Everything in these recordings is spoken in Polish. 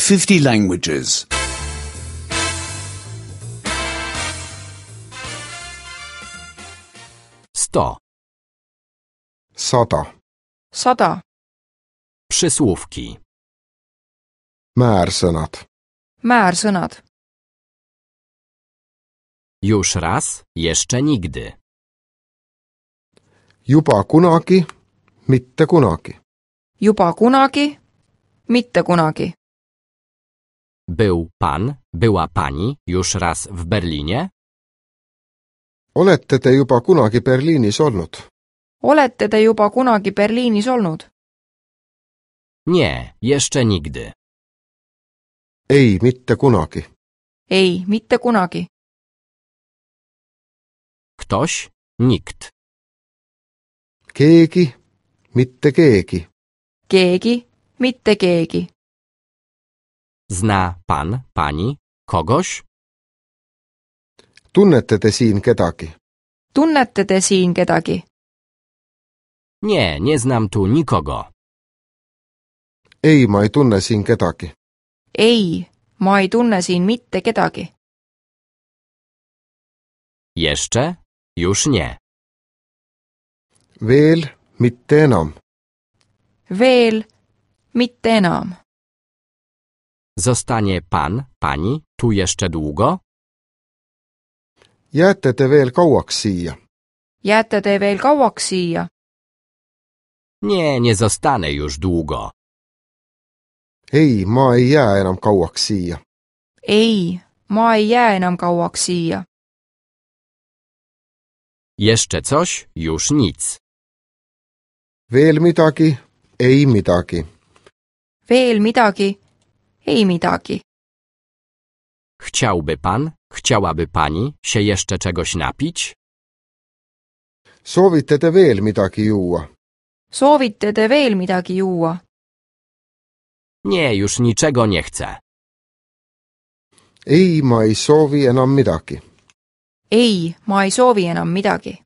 50 languages. 100. 100. 100. Przysłówki. Määrsõnad. Määrsõnad. Już raz, jeszcze nigdy. Juba kunagi, mitte kunagi. Juba kunagi, mitte kunagi. Był pan, była pani już raz w Berlinie? Olete te juba kunagi Berliinis olnud? Olete te juba kunagi Berliinis olnud? Nie, jeszcze nigdy. Ei, mitte kunagi. Ei, mitte kunagi. Ktoś, nikt. Keegi, mitte keegi. Keegi, mitte keegi. Zna pan, pani, kogoś? Tunnete te siin kedagi? Tunnete te siin kedagi? Nie, nie znam tu nikogo. Ei, ma ei tunne siin kedagi. Ei, ma ei tunne siin mitte kedagi. Jeszcze? Już nie. Veel, mitte enam. Veel, mitte enam. Zostanie pan, pani tu jeszcze długo? Jääte te veel kauaks siia? Jääte te veel kauaks siia? Nie, nie zostanę już długo. Ei, ma ei jää enam kauaks siia. Ei, ma ei jää enam kauaks siia. Jeszcze coś? Już nic. Veel midagi? Ei midagi. Veel midagi? Ei midagi. Chciałby pan, chciałaby pani się jeszcze czegoś napić? Soovite te veel midagi juua? Soovite te veel midagi juua? Nie, już niczego nie chcę. Ei, ma ei soovi enam midagi. Ei, ma ei soovi enam midagi.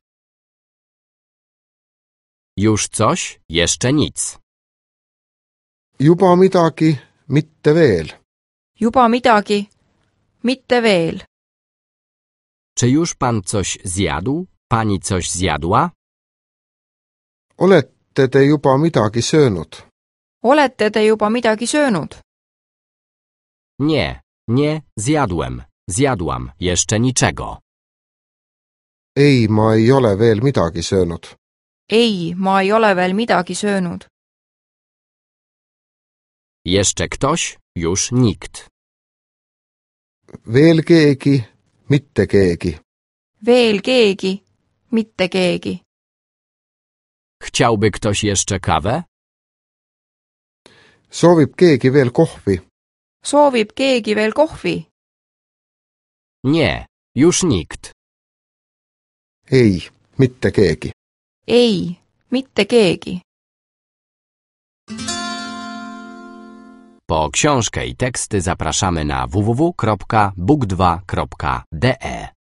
Już coś? Jeszcze nic. Juba midagi, mitte veel. Juba midagi? Mitte veel. Czy już pan coś zjadł? Pani coś zjadła? Olete te juba midagi söönud? Olete te juba midagi söönud? Nie, nie, zjadłem. Zjadłam, jeszcze niczego. Ei, ma ei ole veel midagi söönud. Ei, ma ei ole veel midagi söönud. Jeszcze ktoś? Już nikt. Veel keegi, mitte keegi. Veel keegi? Mitte keegi. Chciałby ktoś jeszcze kawę? Soovib keegi veel kohvi? Soovib keegi veel kohvi? Nie, już nikt. Ei, mitte keegi. Ei, mitte keegi. Po książkę i teksty zapraszamy na www.book2.de.